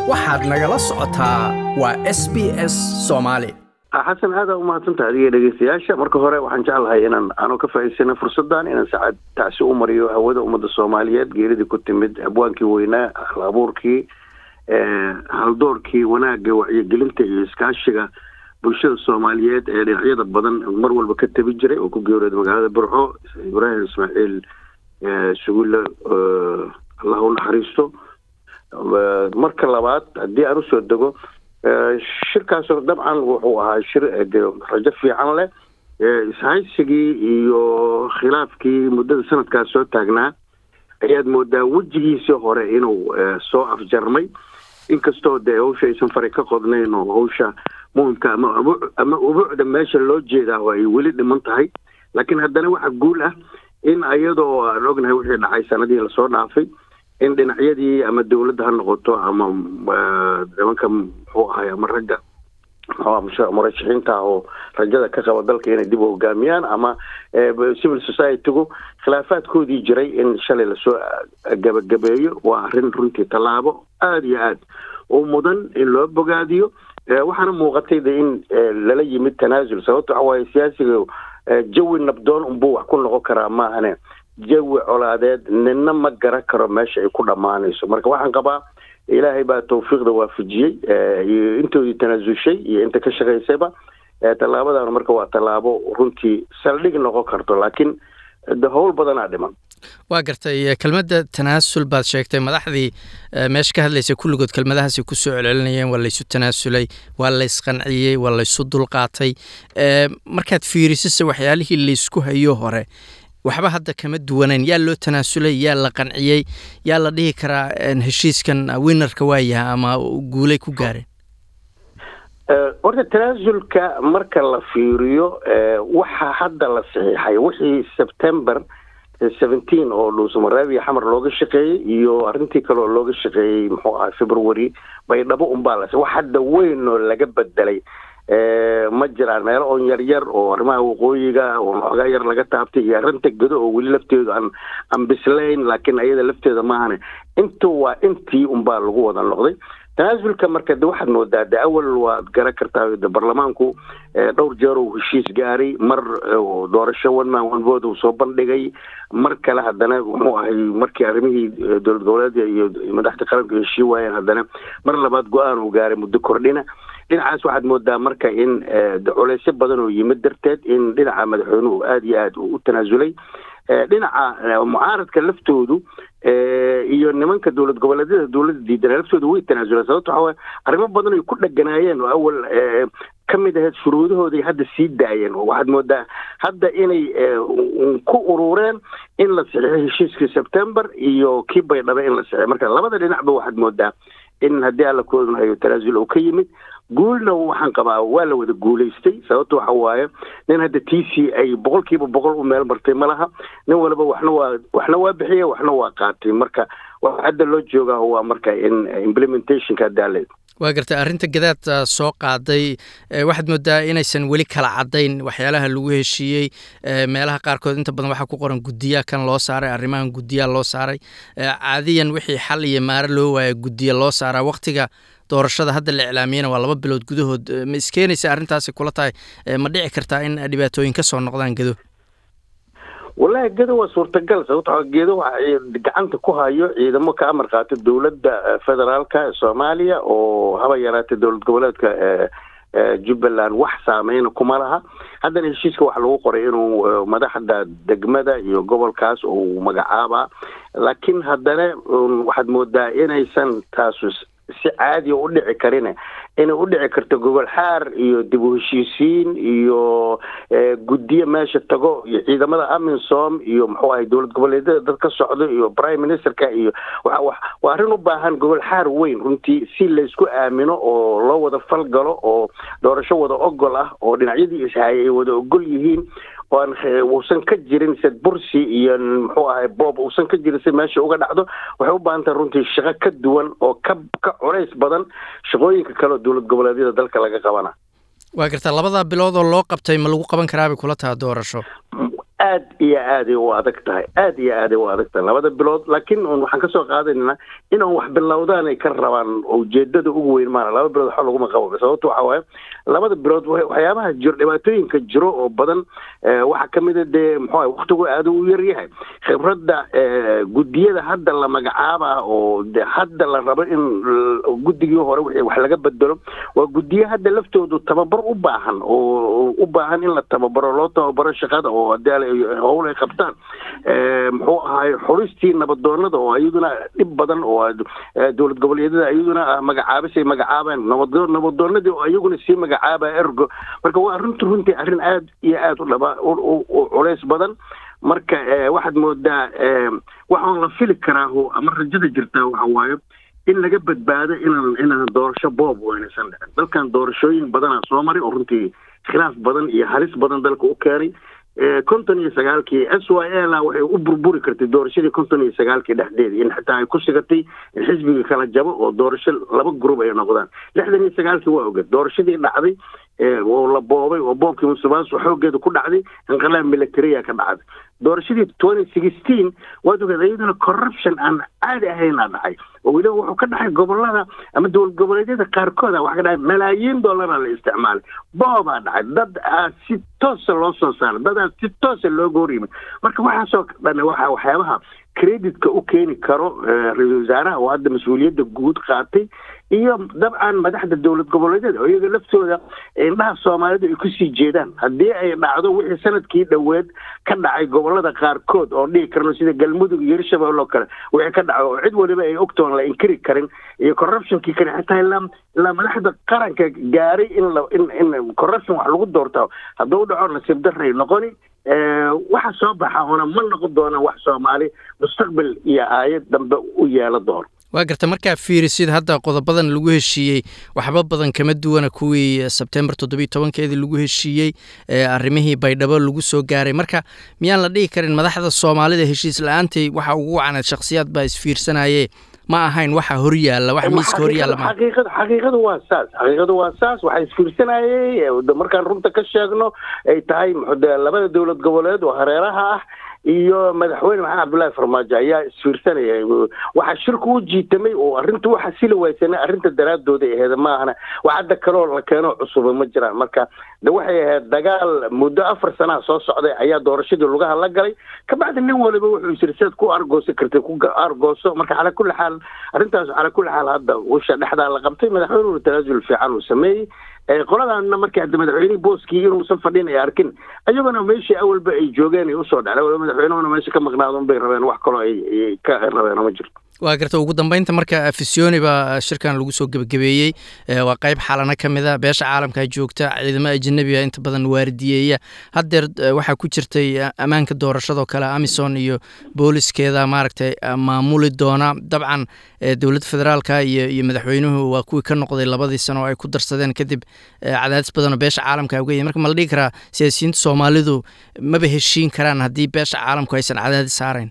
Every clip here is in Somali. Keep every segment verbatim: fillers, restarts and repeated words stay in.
waxaad nagala socotaa waa S B S Soomaali. xasan aad u mahadsantahay adiga dhageystayaasha. marka hore waxaan jeclahay inaan aanu ka faa'iideysano fursadan inaan saacad taasi u mariyo hawada ummadda Soomaaliyeed geerida ku timid abwaankii weynaa hal-abuurkii ee haldoorkii wanaagga wacyigelinta iyo iskaashiga bulshada Soomaaliyeed ee dhinacyada badan mar walba ka tabi jiray oo ku geeriyooday magaalada Burco Ibrahim Ismaaciil ee sugulle Allah u naxariisto. marka labaad haddii aan u soo dego shirkaas dabcan wuxuu ahaa shir rajo fiican leh ishaysigii iyo khilaafkii muddada sanadkaas soo taagnaa ayaad moodaa wejigiisii hore inuu soo afjarmay inkastoo dee hawsha aysan fari ka qodnayn oo hawsha muhimka ama ama ubuucda meesha loo jeedaa oo ay weli dhiman tahay laakiin haddana waxa guul ah in ayadoo aan ognahay wixii dhacay sanadii lasoo dhaafay in dhinacyadii ama dawladda ha noqoto ama nimanka muxuu ahay ama ragga murashaxiinta oo rajada ka qaba dalka inay dib u hogaamiyaan ama civil society-gu khilaafaadkoodii jiray in shalay lasoo gabagabeeyo waa arrin runtii tallaabo aada iyo aad oo mudan in loo bogaadiyo. waxaana muuqatay de in lala yimid tanaasul sababto waxa waaye siyaasiga jawi nabdoon unbuu wax ku noqon karaa maahane jawi colaadeed nina ma garan karo meesha ay ku dhammaanayso. marka waxaan qabaa ilaahay baa tawfiiqda waafajiyey iyo intoodii tanaasushay iyo inta ka shaqaysayba tallaabadana marka waa tallaabo runtii saldhig noqon karto laakiin hawl badanaa dhiman. waa gartay kelmadda tanaasul baad sheegtay madaxdii meesha ka hadlaysay kulligood kelmadahaasi ku soo celcelinayeen waa laysu tanaasulay waa laysqanciyey waa laysu dulqaatay markaad fiirisisa waxyaalihii laysku hayo hore waxba hadda kama duwanayn yaa loo tanaasulay yaa la qanciyey yaa la dhihi karaa heshiiskan winarka waayaha ama guulay ku gaareen. horta tanaasulka marka la fiiriyo waxa hadda la saxiixay wixii September seventeen oo dhuusamareeb iyo xamar looga shaqeeyey iyo arrintii kale oo looga shaqeeyey muxuu ahaa February bay dhabo unbaa la wax hadda weyn oo laga bedelay ma jiraan meelo oo yar yar oo arrimaha waqooyiga oo xogaa yar laga taabtay iyo arrinta gado oo weli lafteedu aan aan bislayn laakiin ayada lafteeda maahane intuu waa intii unbaa lagu wada noqday. tanaasulka marka de waxaad moodaa de awal waad garan kartaa de barlamaanku dhowr jeer uu heshiis gaaray mar doorasho one man one vote uu soo bandhigay mar kale haddana wuxuu ahay markii arrimihii dowlad goboleedka iyo madaxda qaranka heshii waayeen haddana mar labaad go-aan uu gaaray muddo kordhina. dhinacaas waxaad moodaa marka in culeysyo badan oo yimid darteed in dhinaca madaxweynuhu aada iyo aada u tanaasulay. dhinaca mucaaradka laftoodu iyo nimanka dowlad goboleedyada dowladda diidan laftoodu way tanaasuleen sababto waxa waaye arrimo badan ay ku dhaganaayeen oo awal ka mid ahayd shuruudahooday hadda sii daayeen oo waxaad moodaa hadda inay ku urureen in la saxiixo heshiiskii September iyo kii baydhabo in la saxiixo. marka labada dhinacba waxaad moodaa in haddii alla koodan hayo tanaasul oo ka yimid guulna waxaan qabaa waa la wada guulaystay sababto waxa waaye nin hadda T C ay boqolkiiba boqol u meel martay malaha nin walba waxna waa waxna waa bixiyay waxna waa qaatay. marka waxa hadda loo joogaa waa marka in implementationka daalay. waa gartay arrinta gadaad soo qaaday waxaad moodaa inaysan weli kala cadayn waxyaalaha lagu heshiiyey meelaha qaarkood inta badan waxa ku qoran guddiya kan loo saaray arrimahan guddiya loo saaray caadiyan wixii xal iyo maara loo waayay guddiya loo saaraa waqtiga doorashada hadda la iclaamiyana waa laba bilood gudahood ma iskeenaysa arrintaasi kula tahay ma dhici kartaa in dhibaatooyin ka soo noqdaan gado? wallahi gado waa suurtagal sababtoo geedo waxa gacanta ku hayo ciidamo ka amar qaata dowladda federaalka Soomaaliya oo haba yaraatay dowlad goboleedka Jubbaland wax saameyn kuma laha. haddana heshiiska waxa lagu qoray inuu madaxda degmada iyo gobolkaas uu magacaaba laakiin haddana waxaad moodaa inaysan taasus si caadi u dhici karin inay u dhici karto gobol xaar iyo dib u heshiisiin iyo guddiye meesha tago iyo ciidamada Amisom iyo muxuu ahay dowlad goboleedyada dad ka socdo iyo prime ministerka iyo waxa waa arrin u baahan gobol xaar weyn runtii si la isku aamino oo loo wada fal galo oo doorasho wada ogol ah oo dhinacyadii ishaayay wada ogol yihiin oo uusan ka jirin sad bursi iyo muxuu ahay boob uusan ka jirin si meesha uga dhacdo waxay u baahan tahay runtii shaqo ka duwan oo ka ka culays badan shaqooyinka kale dowlad goboleedyada dalka laga qabana. waa gartaa labada bilood oo loo qabtay ma lagu qaban karaa bay kula tahay doorasho? aad iyo aaday u adag tahay aad iyo aaday u adag tahay labada bilood laakiin waxaan ka soo qaadanaynaa inaan wax bilowdaan ay ka rabaan ujeedada ugu weyn maana laba bilood waxa laguma qabo sababto waxa waaye labada bilood waxyaabaha jiro dhibaatooyinka jiro oo badan waxa ka mid ah dee muxuu waqtigu aad u yar yahay khibradda gudiyada hadda la magacaaba oo hadda la rabo in guddigii hore wax laga bedelo waa gudiyo hadda laftoodu tababar u baahan oo u baahan in la tababaro loo tababaro shaqada oo howl ay qabtaan muxuu ahaay xuristii nabadoonada oo iyaduna dhib badan oo dowlad goboleedyada iyaduna magacaabisay magacaabaan nabadoonadii oo iyaguna sii magacaaba ergo marka waa runtii runtii arrin aad iyo aad u dhaba u culays badan marka waxaad moodaa waxaan la fili karaa ama rajada jirtaa waxa waaye in laga badbaado inaan inaan doorasho boob weynaysan dhicin dalkan doorashooyin badanaa soo maray oo runtii khilaaf badan iyo halis badan dalka u keenay konton iyo sagaalkii s y l waxay u burburi kartay doorashadii konton iyo sagaalkii dhexdeedii in xitaa ay ku sigatay in xisbiga kala jabo oo doorasho laba group ay noqdaan lixdan iyo sagaalkii waa ogeed doorashadii dhacday oo la boobay oo boobkii musuqmaasuq xoogeedu ku dhacday inqilaab militariya ka dhacday doorashadii twenty sixteen waad ogeed iyaduna corruption aan caadi ahayna dhacay oo weliba wuxuu ka dhacay gobolada ama dowlad goboleedyada qaarkood waxa ka dhacay malaayiin dollar la isticmaalay boobaa dhacay dad si toos loo soo saaray dad si toos loo gooriyay marka waxa soo dhan waxa waxyaabaha creditka u keeni karo ra'iisul wasaaraha oo hadda mas'uuliyadda guud qaatay iyo dabcan madaxda dowlad goboleedyada oo iyaga laftooda indhaha Soomaalidu ay ku sii jeedaan haddii ay dhacdo wixii sanadkii dhaweed ka dhacay gobolada qaarkood oo dhigi karno sida Galmudug iyo Hirshabelle oo kale wixii ka dhaco cid waliba ay ogtoon la inkiri karin iyo corruption-kii kale xitaa ilaa ilaa madaxda qaranka gaaray in la in in corruption wax lagu doorto hadduu dhaco nasiib darray noqoni waxa soo baxa ona ma noqon doona wax Soomaali mustaqbal iyo aayad dambe u yeelo doon waa garta markaa fiirisid hadda qodobadan lagu heshiiyey waxba badan kama duwana kuwii September toddoba iyo tobankeedii lagu heshiiyey arrimihii baydhabo lagu soo gaaray marka miyaan la dhihi karin madaxda Soomaalida heshiis la'aantay waxa ugu wacnaa shakhsiyaad baa isfiirsanayay ma ahayn waxa hor yaala wax miiska hor yaala ma xaqiiqada xaqiiqada waa saas xaqiiqada waa saas waxa isfiirsanayay markaan runta ka sheegno ay tahay labada dowlad goboleed oo hareeraha ah iyo madaxweyne maxamed cabdullaahi farmaajo ayaa isfiirsanayay waxa shirku u jiitamay oo arrintu waxa sila waysanay arrinta daraadooda ee heeda maahana waxada kale la keeno cusub ma jiraan marka waxay ahayd dagaal muddo afar sano soo socday ayaa doorashadii lugaha la galay ka bacdi nin waliba wuxuu sirseed ku argoosi kartay ku argooso marka ala kulli xaal arrintaas ala kulli xaal hadda washa dhexda la qabtay madaxweynuhu tanaasul fiican uu sameeyay qoladaana markii hadda madaxweynaha booskii inuu san fadhin ay arkin ayaguna meeshii awalba ay joogeen ay u soo dhacday wala madaxweynuhuna meesha ka maqnaadon bay rabeen wax kale ay ka rabeen ma jirto waa garta ugu dambeynta marka Afisyooni ba shirkan lagu soo gabagabeeyay waa qayb xalana kamid ah beesha caalamka joogta ciidamada ajnabiga inta badan waardiyeeya haddeer waxa ku jirtay amaanka doorashada kale Amazon iyo booliskeeda maaragtay maamuli doona dabcan dawladda federaalka iyo iyo madaxweynuhu waa kuwii ka noqday labadii sano ay ku darsadeen kadib cadaadis badan oo beesha caalamka uga yimid marka ma la dhigi karaa siyaasiyiinta Soomaalidu maba heshiin karaan haddii beesha caalamku aysan cadaadis saarayn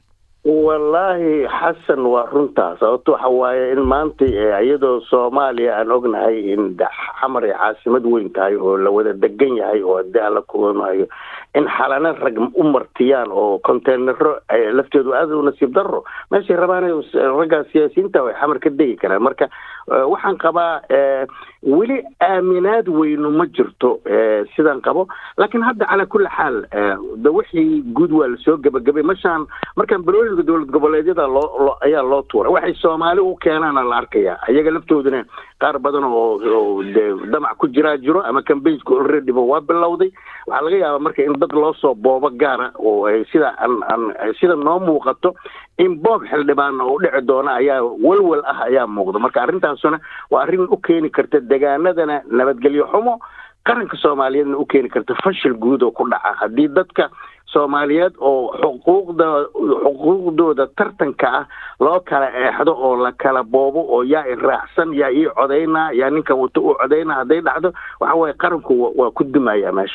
والله حسن ورنتا sababtoo waxa waaye in maanta iyadoo Soomaaliya aan ognahay in xamar caasimad weyn tahay oo la wada degan yahay oo daala kuwanayo in xalana rag u martiyaan oo containero lafteedu aad u nasiib daro meesha rabaan raga siyaasiyiinta way xamar ka degi karaan marka waxaan qabaa weli aaminaad weyn ma jirto sidaan qabo laakiin hadda ala kulli xaal wixii guud waa la soo gabagabay mashaan markaan barooyinka dowlad goboleedyada loo ayaa loo tuuray waxay Soomaali u keenaan la arkaya ayaga laftooduna qaar badan oo damac ku jira jiro ama campaign-ku already waa bilowday waxa laga yaabaa marka in dad loo soo boobo gaara oo sida sida noo muuqato in boob xildhibaan oo dhici doona ayaa walwal ah ayaa muuqda marka arrintaasuna waa arrin u keeni karta deegaanadana nabadgelyo xumo qaranka Soomaaliyeedna u keeni karta fashil guud oo ku dhaca hadii dadka Soomaaliyeed oo xuquuqda xuquuqdooda tartanka ah loo kala eexdo oo la kala boobo oo yaa raacsan yaa ii codeyna yaa ninka wato u codeyna haday dhacdo waxa way qaranku waa ku dumaya meesha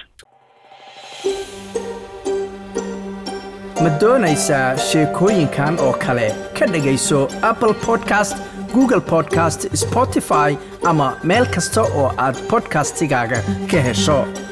ma doonaysaa sheekooyinkan oo kale ka dhagayso Apple Podcast Google Podcast Spotify ama meel kasta oo aad podcastigaaga ka hesho